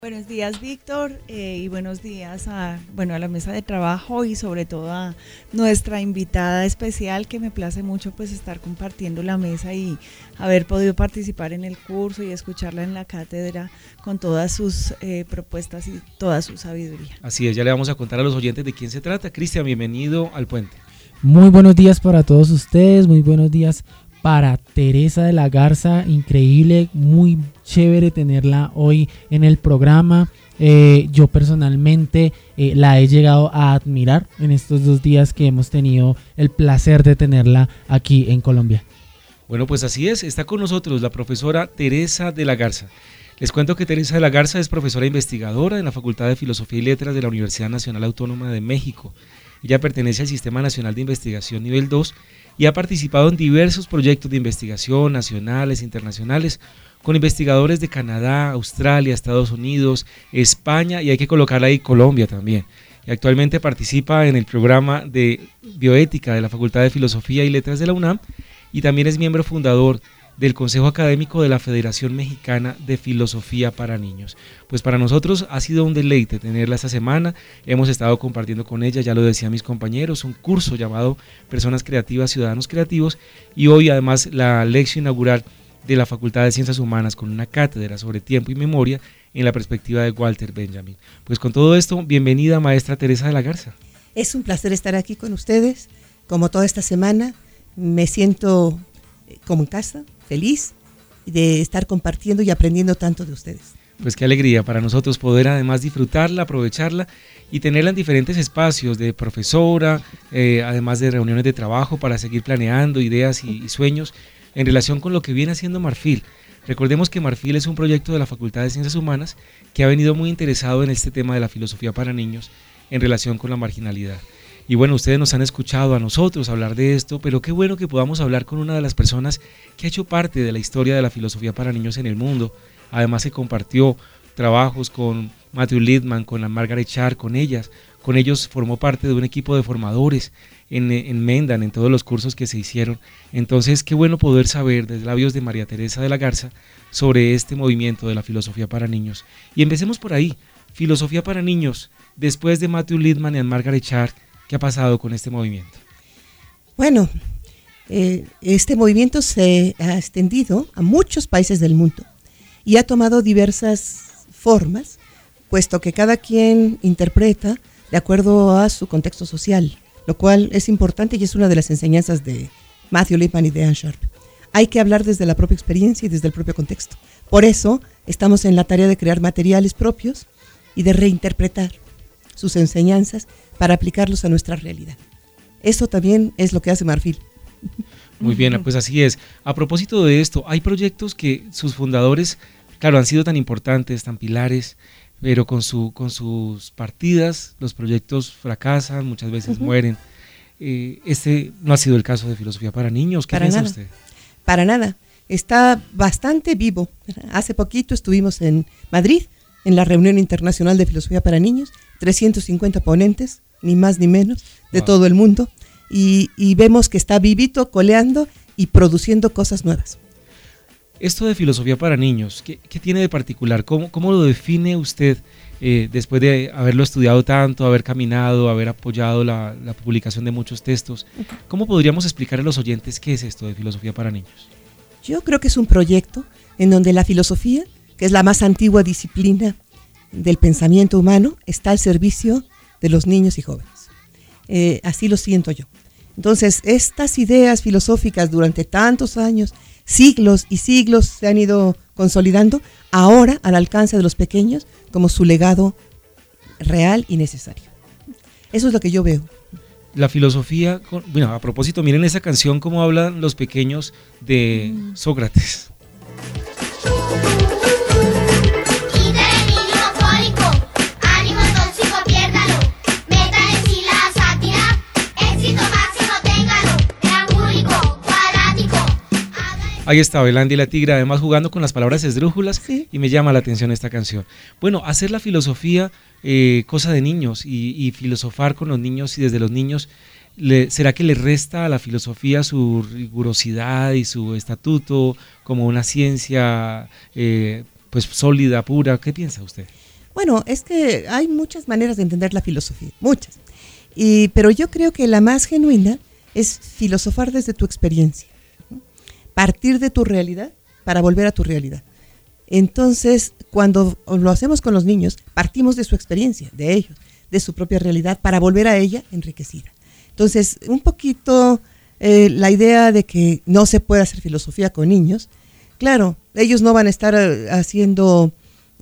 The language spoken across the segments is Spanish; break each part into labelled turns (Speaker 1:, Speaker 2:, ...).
Speaker 1: Buenos días, Víctor, y buenos días a la mesa de trabajo y sobre todo a nuestra invitada especial, que me place mucho pues estar compartiendo la mesa y haber podido participar en el curso y escucharla en la cátedra con todas sus propuestas y toda su sabiduría.
Speaker 2: Así es, ya le vamos a contar a los oyentes de quién se trata. Cristian, bienvenido al Puente.
Speaker 3: Muy buenos días para todos ustedes, muy buenos días para Teresa de la Garza, increíble, muy chévere tenerla hoy en el programa. Yo personalmente la he llegado a admirar en estos 2 días que hemos tenido el placer de tenerla aquí en Colombia.
Speaker 2: Bueno, pues así es, está con nosotros la profesora Teresa de la Garza. Les cuento que Teresa de la Garza es profesora investigadora en la Facultad de Filosofía y Letras de la Universidad Nacional Autónoma de México. Ella pertenece al Sistema Nacional de Investigación Nivel 2 y ha participado en diversos proyectos de investigación nacionales e internacionales con investigadores de Canadá, Australia, Estados Unidos, España y hay que colocar ahí Colombia también. Y actualmente participa en el programa de bioética de la Facultad de Filosofía y Letras de la UNAM y también es miembro fundador del Consejo Académico de la Federación Mexicana de Filosofía para Niños. Pues para nosotros ha sido un deleite tenerla esta semana, hemos estado compartiendo con ella, ya lo decían mis compañeros, un curso llamado Personas Creativas, Ciudadanos Creativos, y hoy además la lección inaugural de la Facultad de Ciencias Humanas con una cátedra sobre tiempo y memoria en la perspectiva de Walter Benjamin. Pues con todo esto, bienvenida maestra Teresa de la Garza.
Speaker 4: Es un placer estar aquí con ustedes, como toda esta semana, me siento como en casa, feliz de estar compartiendo y aprendiendo tanto de ustedes.
Speaker 2: Pues qué alegría para nosotros poder además disfrutarla, aprovecharla y tenerla en diferentes espacios de profesora, además de reuniones de trabajo para seguir planeando ideas y sueños en relación con lo que viene haciendo Marfil. Recordemos que Marfil es un proyecto de la Facultad de Ciencias Humanas que ha venido muy interesado en este tema de la filosofía para niños en relación con la marginalidad. Y bueno, ustedes nos han escuchado a nosotros hablar de esto, pero qué bueno que podamos hablar con una de las personas que ha hecho parte de la historia de la filosofía para niños en el mundo. Además se compartió trabajos con Matthew Lipman, con la Margaret Chan, con ellos formó parte de un equipo de formadores en Mendan, en todos los cursos que se hicieron. Entonces qué bueno poder saber desde labios de María Teresa de la Garza sobre este movimiento de la filosofía para niños. Y empecemos por ahí, filosofía para niños, después de Matthew Lipman y Margaret Chan, ¿qué ha pasado con este movimiento?
Speaker 4: Bueno, este movimiento se ha extendido a muchos países del mundo y ha tomado diversas formas, puesto que cada quien interpreta de acuerdo a su contexto social, lo cual es importante y es una de las enseñanzas de Matthew Lipman y de Anne Sharp. Hay que hablar desde la propia experiencia y desde el propio contexto. Por eso estamos en la tarea de crear materiales propios y de reinterpretar sus enseñanzas para aplicarlos a nuestra realidad. Eso también es lo que hace Marfil.
Speaker 2: Muy bien, pues así es. A propósito de esto, hay proyectos que sus fundadores, claro, han sido tan importantes, tan pilares, pero con sus partidas los proyectos fracasan, muchas veces mueren. Este no ha sido el caso de Filosofía para Niños. ¿Qué piensa usted?
Speaker 4: Para nada. Está bastante vivo. Hace poquito estuvimos en Madrid, en la reunión internacional de Filosofía para Niños, 350 ponentes, ni más ni menos, de todo el mundo, y vemos que está vivito, coleando y produciendo cosas nuevas.
Speaker 2: Esto de filosofía para niños, ¿qué tiene de particular? ¿Cómo lo define usted después de haberlo estudiado tanto, haber caminado, haber apoyado la publicación de muchos textos? ¿Cómo podríamos explicar a los oyentes qué es esto de filosofía para niños?
Speaker 4: Yo creo que es un proyecto en donde la filosofía, que es la más antigua disciplina del pensamiento humano, está al servicio de los niños y jóvenes. Así lo siento yo. Entonces, estas ideas filosóficas durante tantos años, siglos y siglos se han ido consolidando, ahora al alcance de los pequeños como su legado real y necesario. Eso es lo que yo veo.
Speaker 2: La filosofía, bueno, a propósito, miren esa canción cómo hablan los pequeños de Sócrates. Ahí está, Belandi y la Tigra, además jugando con las palabras esdrújulas, sí. Y me llama la atención esta canción. Bueno, hacer la filosofía cosa de niños y filosofar con los niños y desde los niños, ¿será que le resta a la filosofía su rigurosidad y su estatuto como una ciencia pues sólida, pura? ¿Qué piensa usted?
Speaker 4: Bueno, es que hay muchas maneras de entender la filosofía, muchas. Pero yo creo que la más genuina es filosofar desde tu experiencia, partir de tu realidad para volver a tu realidad. Entonces, cuando lo hacemos con los niños, partimos de su experiencia, de ellos, de su propia realidad, para volver a ella enriquecida. Entonces, un poquito la idea de que no se puede hacer filosofía con niños, claro, ellos no van a estar haciendo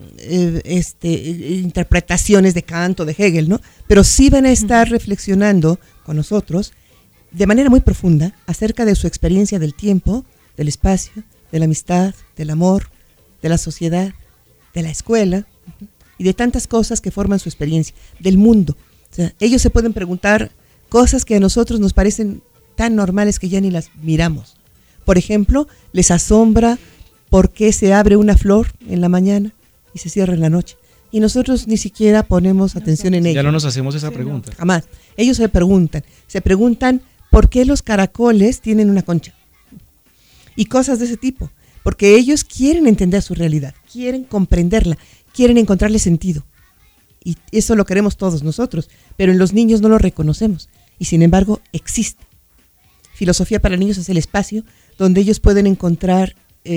Speaker 4: interpretaciones de Kant o de Hegel, ¿no? Pero sí van a estar reflexionando con nosotros de manera muy profunda acerca de su experiencia del tiempo, del espacio, de la amistad, del amor, de la sociedad, de la escuela y de tantas cosas que forman su experiencia, del mundo. O sea, ellos se pueden preguntar cosas que a nosotros nos parecen tan normales que ya ni las miramos. Por ejemplo, les asombra por qué se abre una flor en la mañana y se cierra en la noche. Y nosotros ni siquiera ponemos atención en ello.
Speaker 2: Ya no nos hacemos esa pregunta.
Speaker 4: Jamás. Ellos se preguntan por qué los caracoles tienen una concha. Y cosas de ese tipo. Porque ellos quieren entender su realidad, quieren comprenderla, quieren encontrarle sentido. Y eso lo queremos todos nosotros, pero en los niños no lo reconocemos. Y sin embargo, existe. Filosofía para niños es el espacio donde ellos pueden encontrar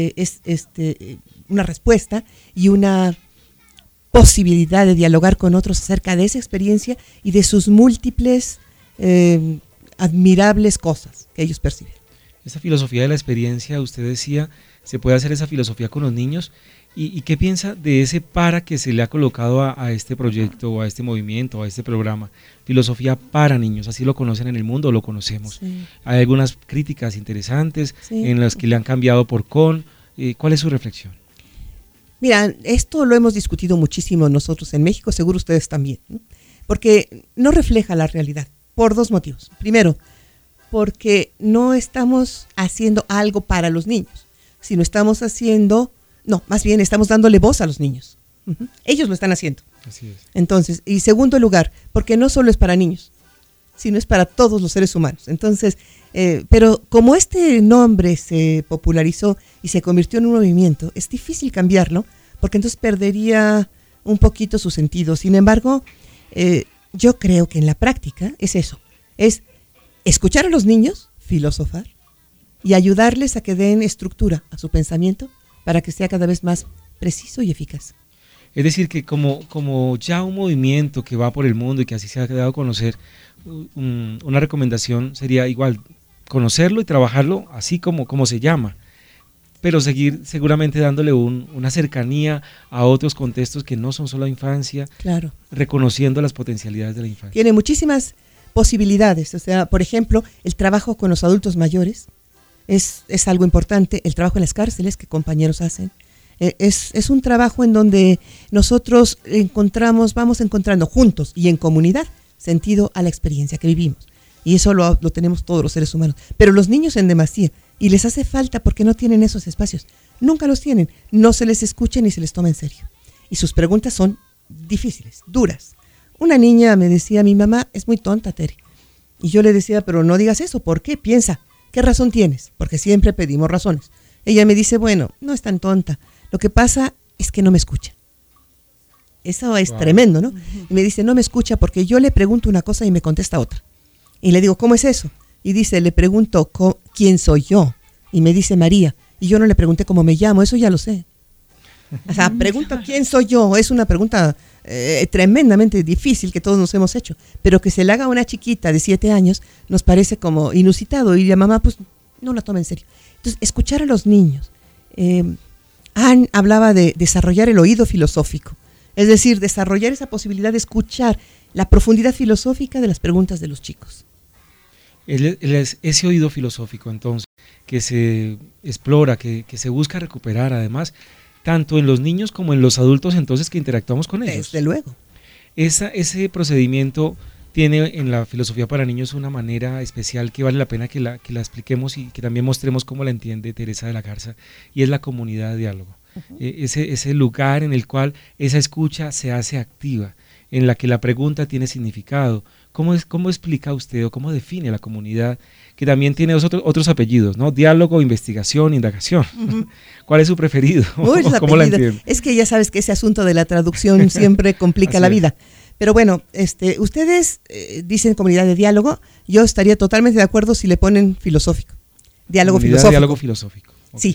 Speaker 4: una respuesta y una posibilidad de dialogar con otros acerca de esa experiencia y de sus múltiples admirables cosas que ellos perciben.
Speaker 2: Esa filosofía de la experiencia, usted decía, se puede hacer esa filosofía con los niños. ¿Y qué piensa de ese para que se le ha colocado a este proyecto, o a este movimiento, o a este programa? Filosofía para niños, así lo conocen en el mundo, o lo conocemos. Sí. Hay algunas críticas interesantes en las que le han cambiado por con. ¿Cuál es su reflexión?
Speaker 4: Mira, esto lo hemos discutido muchísimo nosotros en México, seguro ustedes también, ¿no? Porque no refleja la realidad, por dos motivos. Primero, porque no estamos haciendo algo para los niños, sino más bien estamos dándole voz a los niños. Ellos lo están haciendo.
Speaker 2: Así es.
Speaker 4: Entonces, y segundo lugar, porque no solo es para niños, sino es para todos los seres humanos. Entonces, pero como este nombre se popularizó y se convirtió en un movimiento, es difícil cambiarlo, porque entonces perdería un poquito su sentido. Sin embargo, yo creo que en la práctica es eso, es escuchar a los niños, filosofar, y ayudarles a que den estructura a su pensamiento para que sea cada vez más preciso y eficaz.
Speaker 2: Es decir, que como ya un movimiento que va por el mundo y que así se ha dado a conocer, una recomendación sería igual, conocerlo y trabajarlo así como se llama, pero seguir seguramente dándole una cercanía a otros contextos que no son solo la infancia,
Speaker 4: claro,
Speaker 2: reconociendo las potencialidades de la infancia.
Speaker 4: Tiene muchísimas posibilidades, o sea, por ejemplo, el trabajo con los adultos mayores es algo importante, el trabajo en las cárceles que compañeros hacen, es un trabajo en donde nosotros vamos encontrando juntos y en comunidad sentido a la experiencia que vivimos. Y eso lo tenemos todos los seres humanos. Pero los niños en demasía, y les hace falta porque no tienen esos espacios. Nunca los tienen, no se les escucha ni se les toma en serio. Y sus preguntas son difíciles, duras. Una niña me decía, mi mamá es muy tonta, Tere. Y yo le decía, pero no digas eso, ¿por qué? Piensa, ¿qué razón tienes? Porque siempre pedimos razones. Ella me dice, bueno, no es tan tonta. Lo que pasa es que no me escucha. Eso es tremendo, ¿no? Y me dice, no me escucha porque yo le pregunto una cosa y me contesta otra. Y le digo, ¿cómo es eso? Y dice, le pregunto, ¿quién soy yo? Y me dice María. Y yo no le pregunté cómo me llamo, eso ya lo sé. O sea, pregunto, ¿quién soy yo? Es una pregunta tremendamente difícil que todos nos hemos hecho. Pero que se le haga a una chiquita de 7 años nos parece como inusitado. Y la mamá, pues, no la toma en serio. Entonces, escuchar a los niños. Anne hablaba de desarrollar el oído filosófico. Es decir, desarrollar esa posibilidad de escuchar la profundidad filosófica de las preguntas de los chicos.
Speaker 2: Ese oído filosófico, entonces, que se explora, que se busca recuperar, además, tanto en los niños como en los adultos, entonces, que interactuamos con ellos.
Speaker 4: Desde luego.
Speaker 2: Ese procedimiento tiene en la filosofía para niños una manera especial que vale la pena que la expliquemos y que también mostremos cómo la entiende Teresa de la Garza, y es la comunidad de diálogo. ese lugar en el cual esa escucha se hace activa, en la que la pregunta tiene significado. ¿Cómo explica usted o cómo define la comunidad, que también tiene otros apellidos, ¿no? Diálogo, investigación, indagación. ¿Cuál es su preferido? ¿Cómo la entiende?
Speaker 4: Es que ya sabes que ese asunto de la traducción siempre complica la vida. Pero bueno, ustedes dicen comunidad de diálogo, yo estaría totalmente de acuerdo si le ponen filosófico. Diálogo
Speaker 2: comunidad
Speaker 4: filosófico.
Speaker 2: Diálogo filosófico. Okay.
Speaker 4: Sí.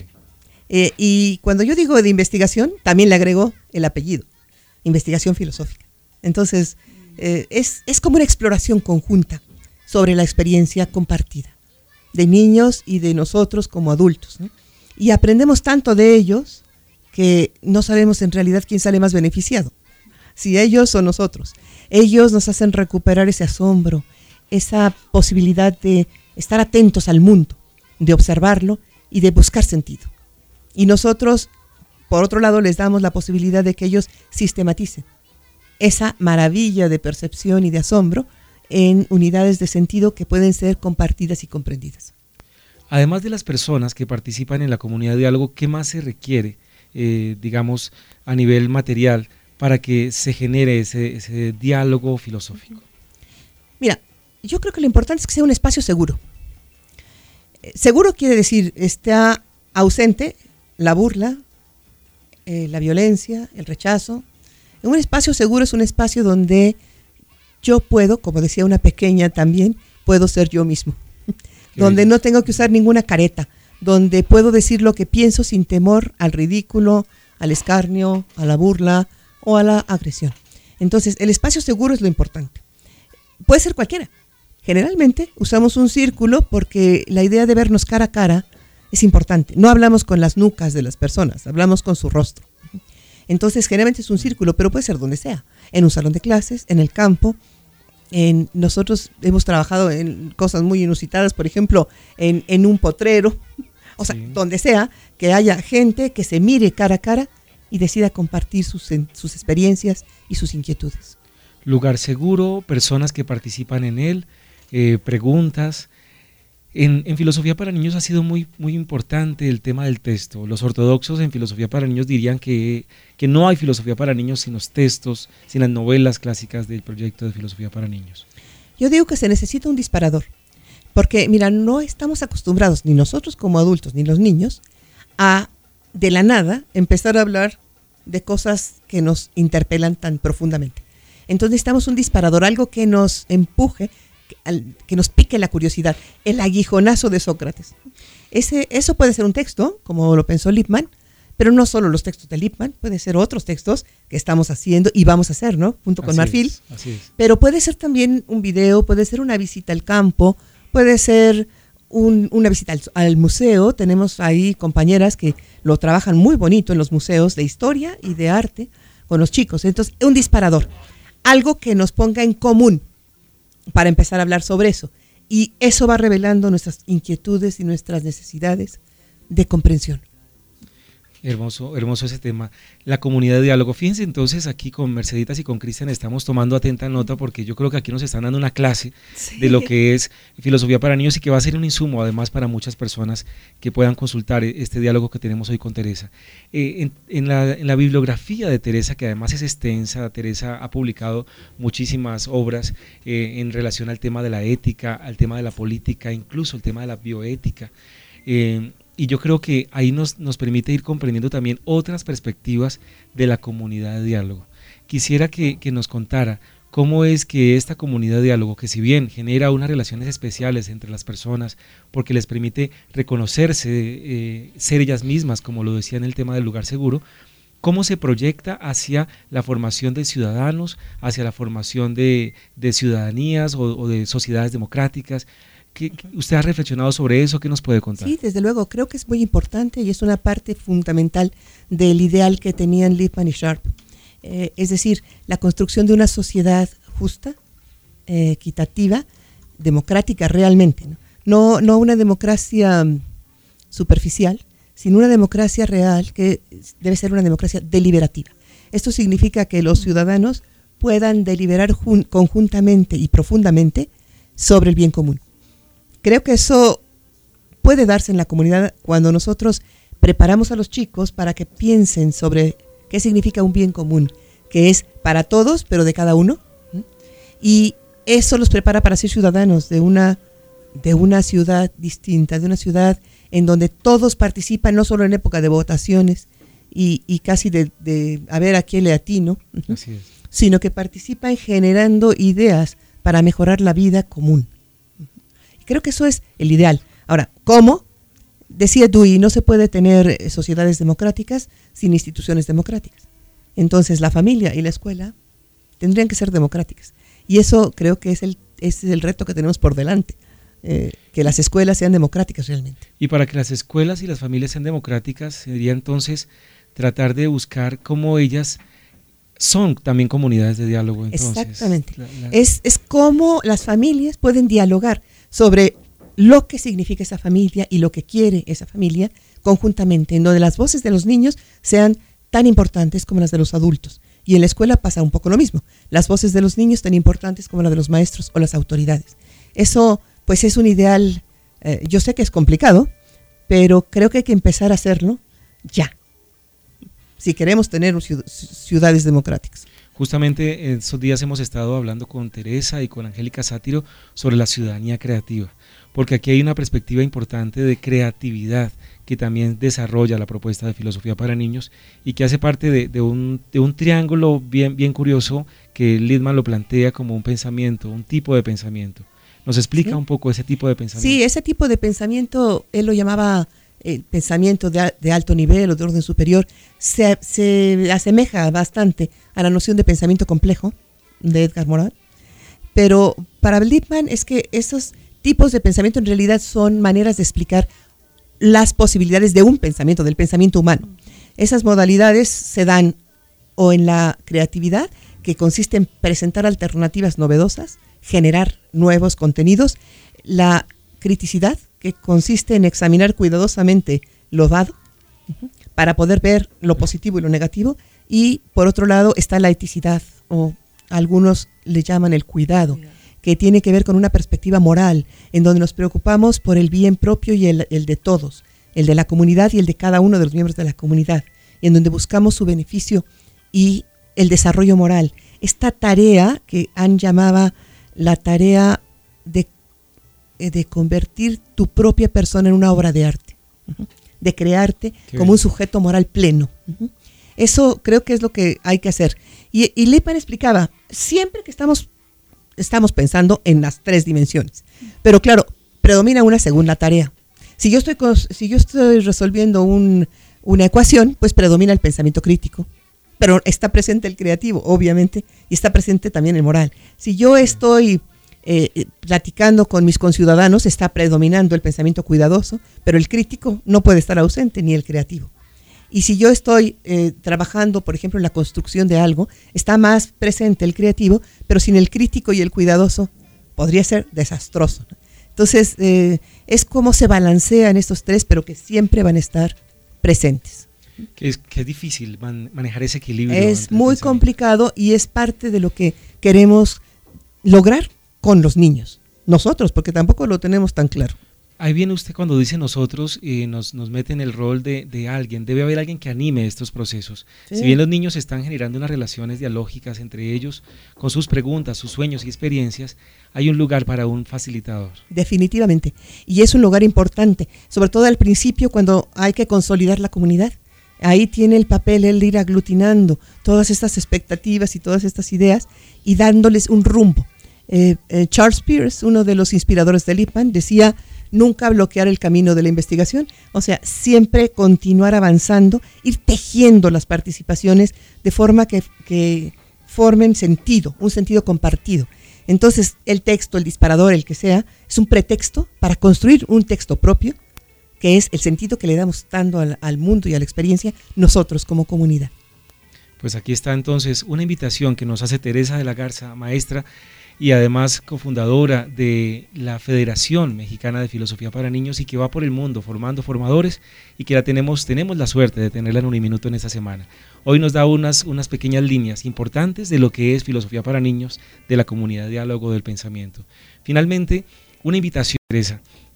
Speaker 4: Y cuando yo digo de investigación, también le agrego el apellido, investigación filosófica. Entonces, es como una exploración conjunta sobre la experiencia compartida de niños y de nosotros como adultos, ¿no? Y aprendemos tanto de ellos que no sabemos en realidad quién sale más beneficiado, si ellos o nosotros. Ellos nos hacen recuperar ese asombro, esa posibilidad de estar atentos al mundo, de observarlo y de buscar sentido. Y nosotros, por otro lado, les damos la posibilidad de que ellos sistematicen esa maravilla de percepción y de asombro en unidades de sentido que pueden ser compartidas y comprendidas.
Speaker 2: Además de las personas que participan en la comunidad de diálogo, ¿qué más se requiere, digamos, a nivel material para que se genere ese diálogo filosófico?
Speaker 4: Mira, yo creo que lo importante es que sea un espacio seguro. Seguro quiere decir, está ausente la burla, la violencia, el rechazo. Un espacio seguro es un espacio donde yo puedo, como decía una pequeña también, puedo ser yo mismo. Donde no tengo que usar ninguna careta, donde puedo decir lo que pienso sin temor al ridículo, al escarnio, a la burla o a la agresión. Entonces, el espacio seguro es lo importante. Puede ser cualquiera. Generalmente usamos un círculo porque la idea de vernos cara a cara es importante. No hablamos con las nucas de las personas, hablamos con su rostro. Entonces, generalmente es un círculo, pero puede ser donde sea. En un salón de clases, en el campo. Nosotros hemos trabajado en cosas muy inusitadas, por ejemplo, en un potrero. O sea, donde sea, que haya gente que se mire cara a cara y decida compartir sus experiencias y sus inquietudes.
Speaker 2: Lugar seguro, personas que participan en él, preguntas. En Filosofía para Niños ha sido muy, muy importante el tema del texto. Los ortodoxos en Filosofía para Niños dirían que no hay filosofía para niños sin los textos, sin las novelas clásicas del proyecto de Filosofía para Niños.
Speaker 4: Yo digo que se necesita un disparador, porque mira, no estamos acostumbrados, ni nosotros como adultos, ni los niños, a de la nada empezar a hablar de cosas que nos interpelan tan profundamente. Entonces necesitamos un disparador, algo que nos empuje, que nos pique la curiosidad, el aguijonazo de Sócrates. Eso puede ser un texto, como lo pensó Lippmann, pero no solo los textos de Lippmann, puede ser otros textos que estamos haciendo y vamos a hacer, ¿no? Junto con Marfil.
Speaker 2: Así es.
Speaker 4: Pero puede ser también un video, puede ser una visita al campo, puede ser una visita al museo. Tenemos ahí compañeras que lo trabajan muy bonito en los museos de historia y de arte con los chicos. Entonces, un disparador, algo que nos ponga en común para empezar a hablar sobre eso. Y eso va revelando nuestras inquietudes y nuestras necesidades de comprensión.
Speaker 2: Hermoso, hermoso ese tema. La comunidad de diálogo. Fíjense entonces aquí con Merceditas y con Cristian estamos tomando atenta nota porque yo creo que aquí nos están dando una clase de lo que es Filosofía para Niños y que va a ser un insumo además para muchas personas que puedan consultar este diálogo que tenemos hoy con Teresa. En la bibliografía de Teresa, que además es extensa, Teresa ha publicado muchísimas obras en relación al tema de la ética, al tema de la política, incluso el tema de la bioética. Y yo creo que ahí nos permite ir comprendiendo también otras perspectivas de la comunidad de diálogo. Quisiera que nos contara cómo es que esta comunidad de diálogo, que si bien genera unas relaciones especiales entre las personas, porque les permite reconocerse, ser ellas mismas, como lo decía en el tema del lugar seguro, cómo se proyecta hacia la formación de ciudadanos, hacia la formación de ciudadanías o de sociedades democráticas. ¿Usted ha reflexionado sobre eso? ¿Qué nos puede contar?
Speaker 4: Sí, desde luego, creo que es muy importante y es una parte fundamental del ideal que tenían Lippmann y Sharp. Es decir, la construcción de una sociedad justa, equitativa, democrática realmente, ¿no? No una democracia superficial, sino una democracia real que debe ser una democracia deliberativa. Esto significa que los ciudadanos puedan deliberar conjuntamente y profundamente sobre el bien común. Creo que eso puede darse en la comunidad cuando nosotros preparamos a los chicos para que piensen sobre qué significa un bien común, que es para todos, pero de cada uno. Y eso los prepara para ser ciudadanos de una ciudad distinta, de una ciudad en donde todos participan, no solo en época de votaciones y casi de a ver a quién le atino, sino que participan generando ideas para mejorar la vida común. Creo que eso es el ideal. Ahora, ¿cómo? Decía Dewey, no se puede tener sociedades democráticas sin instituciones democráticas. Entonces, la familia y la escuela tendrían que ser democráticas. Y eso creo que es el reto que tenemos por delante, que las escuelas sean democráticas realmente.
Speaker 2: Y para que las escuelas y las familias sean democráticas, sería entonces tratar de buscar cómo ellas son también comunidades de diálogo. Entonces,
Speaker 4: exactamente. Es cómo las familias pueden dialogar sobre lo que significa esa familia y lo que quiere esa familia conjuntamente, en donde las voces de los niños sean tan importantes como las de los adultos. Y en la escuela pasa un poco lo mismo, las voces de los niños tan importantes como las de los maestros o las autoridades. Eso pues es un ideal, yo sé que es complicado, pero creo que hay que empezar a hacerlo ya, si queremos tener ciudades democráticas.
Speaker 2: Justamente estos días hemos estado hablando con Teresa y con Angélica Sátiro sobre la ciudadanía creativa, porque aquí hay una perspectiva importante de creatividad que también desarrolla la propuesta de filosofía para niños y que hace parte de un triángulo bien curioso que Lippmann lo plantea como un pensamiento, un tipo de pensamiento. ¿Nos explica un poco ese tipo de pensamiento?
Speaker 4: Sí, ese tipo de pensamiento, él lo llamaba pensamiento de alto nivel o de orden superior, se asemeja bastante a la noción de pensamiento complejo de Edgar Morin, pero para Lippmann es que esos tipos de pensamiento en realidad son maneras de explicar las posibilidades de un pensamiento, del pensamiento humano. Esas modalidades se dan o en la creatividad, que consiste en presentar alternativas novedosas, generar nuevos contenidos, la criticidad, que consiste en examinar cuidadosamente lo dado para poder ver lo positivo y lo negativo, y por otro lado está la eticidad, o algunos le llaman el cuidado, que tiene que ver con una perspectiva moral, en donde nos preocupamos por el bien propio y el de todos, el de la comunidad y el de cada uno de los miembros de la comunidad, y en donde buscamos su beneficio y el desarrollo moral. Esta tarea que Anne llamaba la tarea de convertir tu propia persona en una obra de arte, de crearte como un sujeto moral pleno. Eso creo que es lo que hay que hacer. Y Lippmann explicaba, siempre que estamos pensando en las tres dimensiones, pero claro, predomina una segunda tarea. Si yo estoy resolviendo una ecuación, pues predomina el pensamiento crítico, pero está presente el creativo, obviamente, y está presente también el moral. Si yo estoy platicando con mis conciudadanos, está predominando el pensamiento cuidadoso, pero el crítico no puede estar ausente, ni el creativo. Y si yo estoy trabajando, por ejemplo, en la construcción de algo, está más presente el creativo, pero sin el crítico y el cuidadoso podría ser desastroso, ¿no? Entonces, es como se balancean estos tres, pero que siempre van a estar presentes.
Speaker 2: Que es difícil manejar ese equilibrio.
Speaker 4: Es muy complicado y es parte de lo que queremos lograr con los niños. Nosotros, porque tampoco lo tenemos tan claro.
Speaker 2: Ahí viene usted cuando dice nosotros, nos mete en el rol de alguien. Debe haber alguien que anime estos procesos. Sí. Si bien los niños están generando unas relaciones dialógicas entre ellos, con sus preguntas, sus sueños y experiencias, hay un lugar para un facilitador.
Speaker 4: Definitivamente. Y es un lugar importante, sobre todo al principio cuando hay que consolidar la comunidad. Ahí tiene el papel el de ir aglutinando todas estas expectativas y todas estas ideas y dándoles un rumbo. Charles Peirce, uno de los inspiradores de Lippmann, decía: nunca bloquear el camino de la investigación, o sea, siempre continuar avanzando, ir tejiendo las participaciones de forma que formen sentido, un sentido compartido. Entonces, el texto, el disparador, el que sea, es un pretexto para construir un texto propio, que es el sentido que le damos tanto al mundo y a la experiencia nosotros como comunidad.
Speaker 2: Pues aquí está entonces una invitación que nos hace Teresa de la Garza, maestra y además cofundadora de la Federación Mexicana de Filosofía para Niños, y que va por el mundo formando formadores, y que tenemos la suerte de tenerla en Uniminuto en esta semana. Hoy nos da unas pequeñas líneas importantes de lo que es Filosofía para Niños, de la comunidad de diálogo del pensamiento. Finalmente, una invitación, Teresa,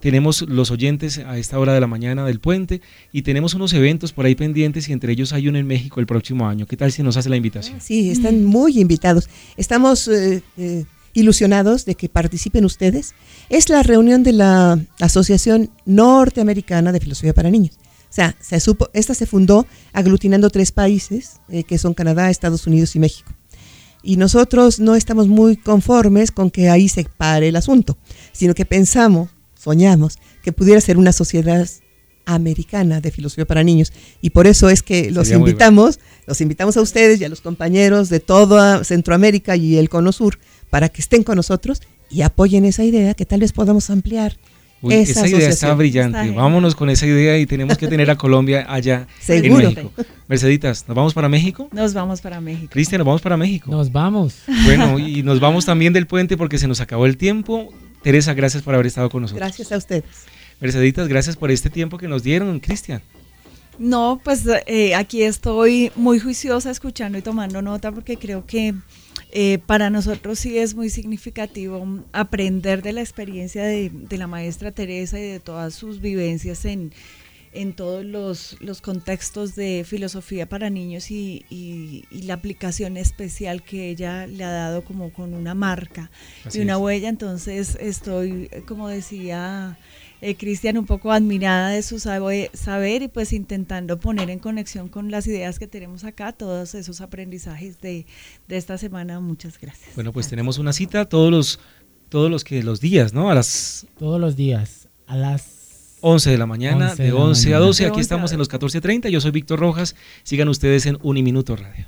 Speaker 2: tenemos los oyentes a esta hora de la mañana del puente y tenemos unos eventos por ahí pendientes y entre ellos hay uno en México el próximo año. ¿Qué tal si nos hace la invitación?
Speaker 4: Sí, están muy invitados. Estamos ilusionados de que participen ustedes. Es la reunión de la Asociación Norteamericana de Filosofía para Niños. O sea, esta se fundó aglutinando 3 países, que son Canadá, Estados Unidos y México. Y nosotros no estamos muy conformes con que ahí se pare el asunto, sino que soñamos que pudiera ser una sociedad americana de filosofía para niños. Y por eso es que los invitamos a ustedes y a los compañeros de toda Centroamérica y el Cono Sur para que estén con nosotros y apoyen esa idea que tal vez podamos ampliar.
Speaker 2: Uy, esa idea está brillante. Vámonos con esa idea y tenemos que tener a Colombia allá en México. Merceditas, ¿nos vamos para México?
Speaker 1: Nos vamos para México.
Speaker 2: Cristian, ¿nos vamos para México?
Speaker 3: Nos vamos.
Speaker 2: Bueno, y nos vamos también del puente porque se nos acabó el tiempo. Teresa, gracias por haber estado con nosotros.
Speaker 4: Gracias a ustedes.
Speaker 2: Merceditas, gracias por este tiempo que nos dieron. Cristian.
Speaker 1: No, pues aquí estoy muy juiciosa escuchando y tomando nota porque creo que para nosotros sí es muy significativo aprender de la experiencia de la maestra Teresa y de todas sus vivencias en todos los contextos de filosofía para niños y la aplicación especial que ella le ha dado como con una marca y una huella. Entonces estoy, como decía Cristian, un poco admirada de su saber y pues intentando poner en conexión con las ideas que tenemos acá, todos esos aprendizajes de esta semana. Muchas gracias.
Speaker 2: Bueno, pues tenemos una cita todos los días, ¿no?
Speaker 3: Todos los días, a las
Speaker 2: 11 de la mañana, de 11 a 12. Aquí estamos en los 14:30. Yo soy Víctor Rojas. Sigan ustedes en Uniminuto Radio.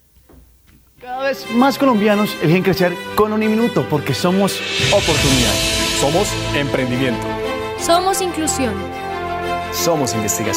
Speaker 5: Cada vez más colombianos eligen crecer con Uniminuto porque somos oportunidad.
Speaker 6: Somos emprendimiento.
Speaker 7: Somos inclusión.
Speaker 6: Somos investigación.